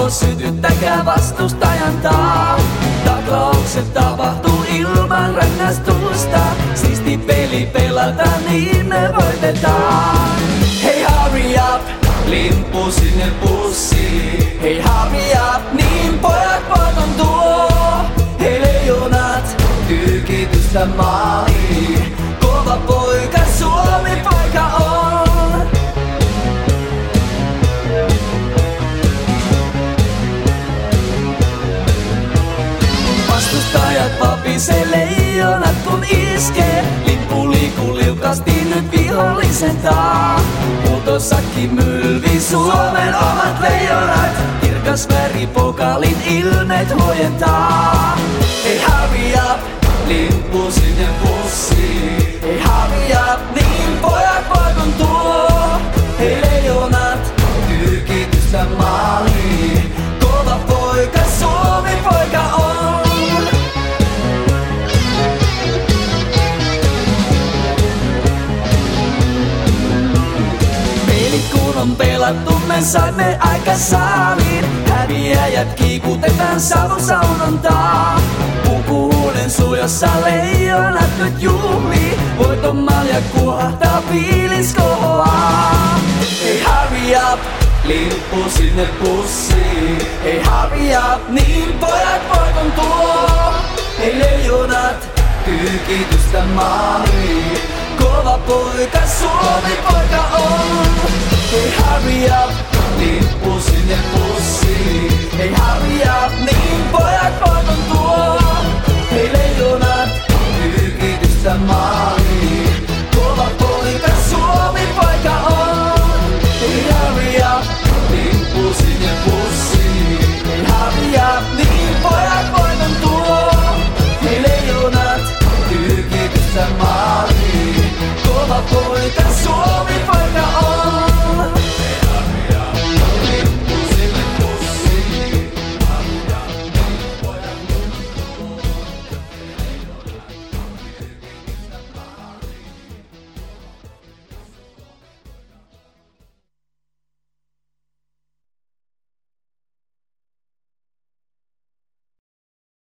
sytyttäkää vastustajan taa. Taklaukset tapahtuu ilman rangaistusta. Siisti peli pelataan, niin me voitetaan. Hei hurry up, limppu sinne pussiin. Hei hurry up, niin pojat voiton tuo. Hei leijonat, tyykitystä maaliin. Kova poika, Suomi poika on. Vastustajat vapisee, leijonat kun iskee. Lippu liikkuu liukasti nyt vihollisen taa. Muutosakki mylvi Suomen omat leijonat. Kirkas väri pokaalin ilmeet huojentaa. Hei hurry up, limppu sinne pussiin. Hei hurry up, niin pojat voiton tuo. Hei leijonat, tyrkitystä maaliin. Kova poika, Suomi poika on. Pelit kun on pelattu, me saimme aika saaliin. Häviäjät kiikutetaan savusaunontaa. Pukuhuulen suojassa leijonat nyt juhlii. Voiton malja kuohtaa, fiilis kohoaa. Hei hurry up, limppu sinne pussiin. Hei hurry up, niin pojat voiton tuo. Hei leijonat, tyykitystä maaliin. Kova poika, Suomi poika on. Hei hurry up, limppu sinne pussiin. Hei hurry up, niin pojat